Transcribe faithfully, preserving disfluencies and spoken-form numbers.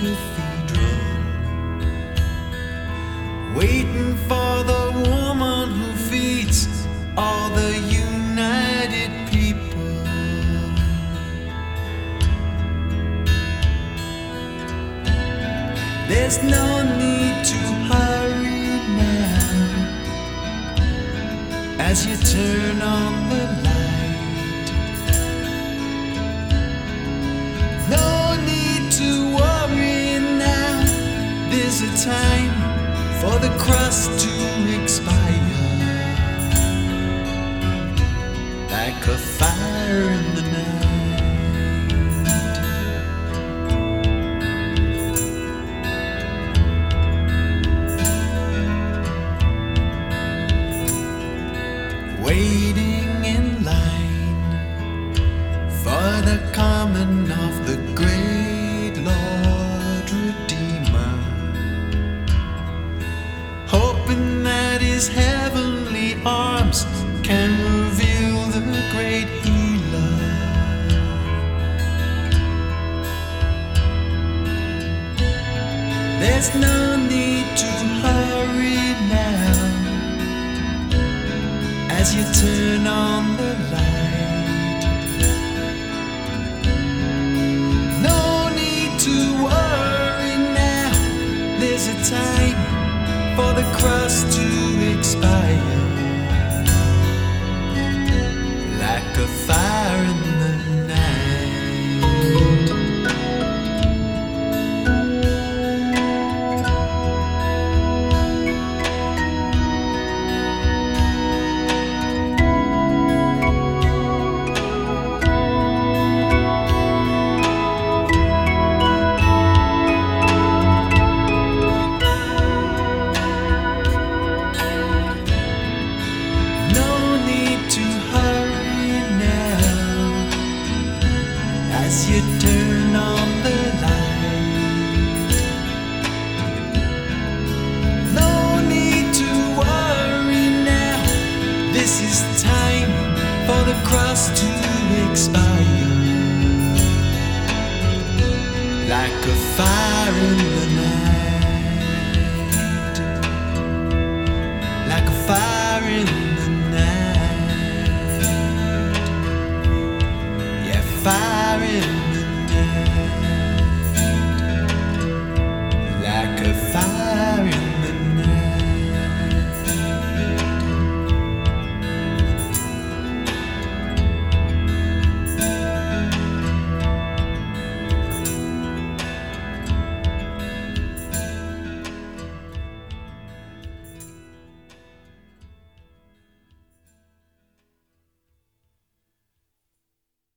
cathedral, waiting for the woman who feeds all the united people. There's no need to hurry now as you turn on the light. No need to worry now, there's a time for the crust to expire, like a fire in the night. Waiting in line for the coming of the great Lord Redeemer, hoping that his heavenly arms can reveal the great healer. There's no need to hurry now as you turn on the light. No need to worry now, there's a time for the crust to expire, like a fire in the night. As you turn on the light, no need to worry now, this is time for the crust to expire, like a fire in the night.